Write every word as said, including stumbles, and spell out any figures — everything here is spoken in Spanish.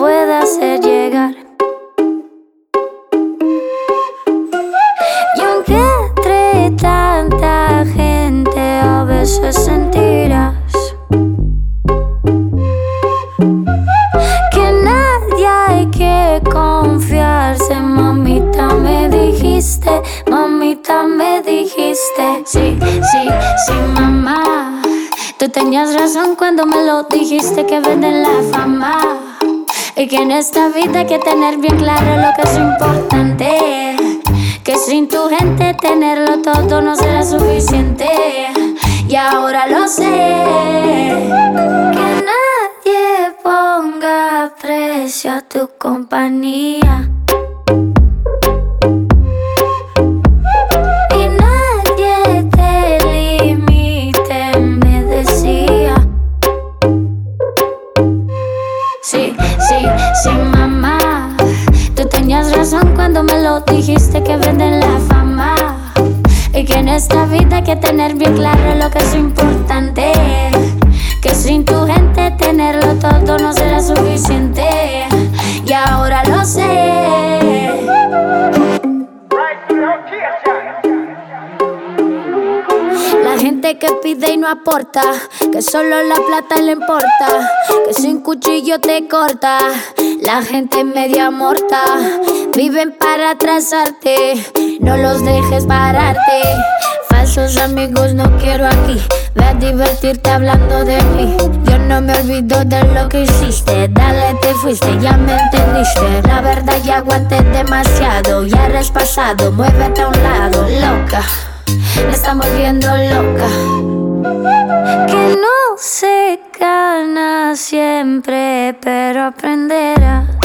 puede hacer llegar. Y aunque entre tanta gente a veces sentirás que nadie hay que confiarse, mamita me dijiste, mamita me dijiste. Sí, sí, sí, mamá, tú tenías razón cuando me lo dijiste, que venden la fama y que en esta vida hay que tener bien claro lo que es importante, que sin tu gente tenerlo todo no será suficiente. Y ahora lo sé, que nadie ponga precio a tu compañía. Y nadie te limite, me decía. Sí, sí, sí, mamá, tú tenías razón cuando me lo dijiste, que venden la fama y que en esta vida hay que tener bien claro lo que es importante, que sin tu gente tenerlo todo no será suficiente. Y ahora lo sé. La gente que pide y no aporta, que solo la plata le importa, que sin cuchillo te corta. La gente media morta, viven para atrasarte, no los dejes pararte. Falsos amigos no quiero aquí, ve a divertirte hablando de mí. Yo no me olvido de lo que hiciste, dale te fuiste, ya me entendiste. La verdad ya aguanté demasiado, ya eres pasado, muévete a un lado. Loca, me está volviendo loca. Que no se gana siempre, pero aprenderás